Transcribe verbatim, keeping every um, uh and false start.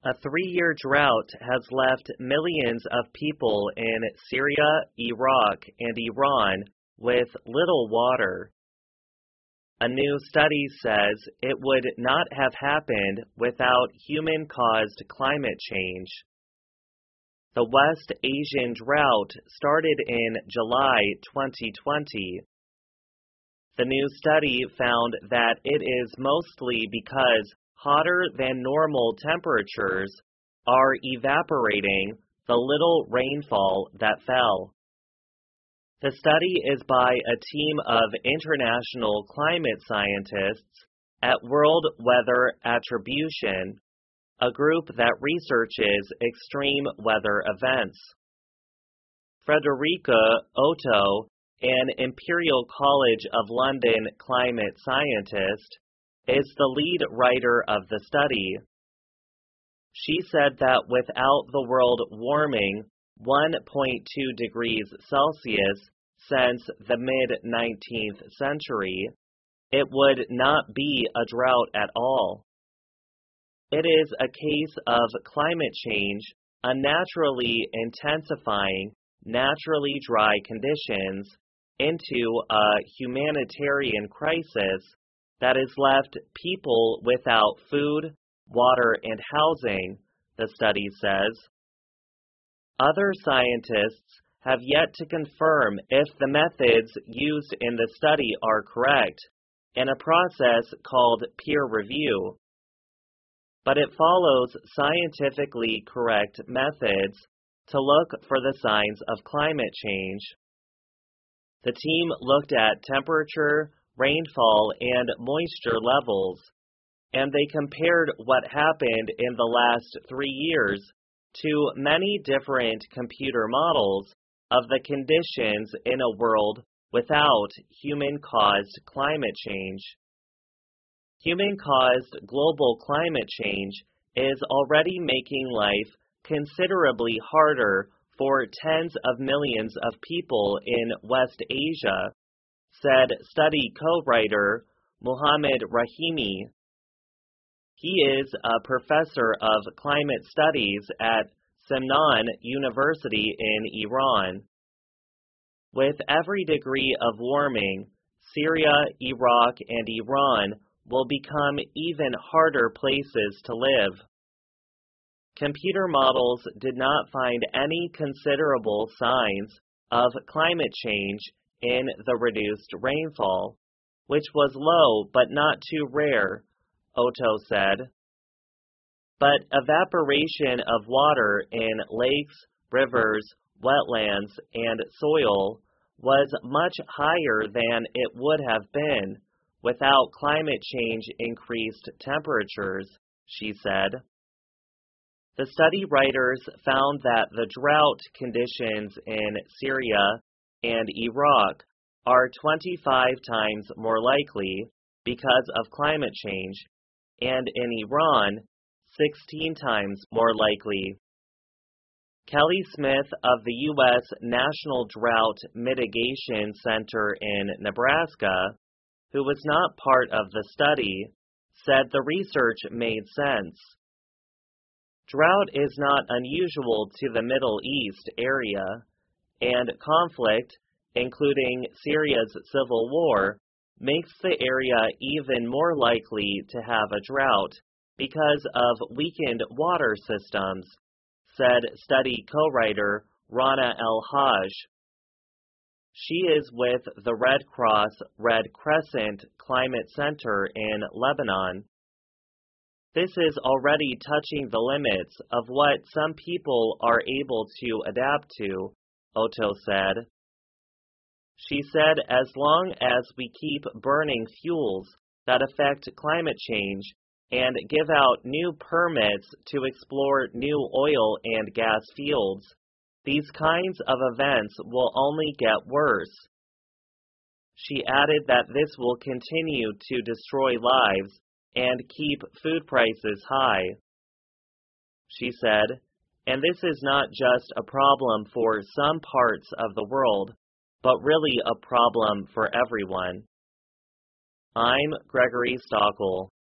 A three-year drought has left millions of people in Syria, Iraq, and Iran with little water. A new study says it would not have happened without human-caused climate change. The West Asian drought started in July twenty twenty. The new study found that it is mostly because hotter than normal temperatures are evaporating the little rainfall that fell. The study is by a team of international climate scientists at World Weather Attribution, a group that researches extreme weather events. Frederica Otto, an Imperial College of London climate scientist, is the lead writer of the study. She said that without the world warming one point two degrees Celsius since the mid-nineteenth century, it would not be a drought at all. It is a case of climate change unnaturally intensifying naturally dry conditions into a humanitarian crisis that has left people without food, water, and housing, the study says. Other scientists have yet to confirm if the methods used in the study are correct, in a process called peer review. But it follows scientifically correct methods to look for the signs of climate change. The team looked at temperature, rainfall, and moisture levels, and they compared what happened in the last three years to many different computer models of the conditions in a world without human-caused climate change. Human-caused global climate change is already making life considerably harder for tens of millions of people in West Asia, said study co-writer Muhammad Rahimi. He is a professor of climate studies at Semnan University in Iran. With every degree of warming, Syria, Iraq, and Iran will become even harder places to live. Computer models did not find any considerable signs of climate change in the reduced rainfall, which was low but not too rare, Otto said. But evaporation of water in lakes, rivers, wetlands, and soil was much higher than it would have been without climate change increased temperatures, she said. The study writers found that the drought conditions in Syria and Iraq are twenty-five times more likely because of climate change, and in Iran, sixteen times more likely. Kelly Smith of the U S National Drought Mitigation Center in Nebraska, who was not part of the study, said the research made sense. Drought is not unusual to the Middle East area, and conflict, including Syria's civil war, makes the area even more likely to have a drought because of weakened water systems, said study co-writer Rana El-Haj. She is with the Red Cross Red Crescent Climate Center in Lebanon. This is already touching the limits of what some people are able to adapt to, Otto said. She said as long as we keep burning fuels that affect climate change and give out new permits to explore new oil and gas fields, these kinds of events will only get worse. She added that this will continue to destroy lives and keep food prices high. She said, and this is not just a problem for some parts of the world, but really a problem for everyone. I'm Gregory Stockel.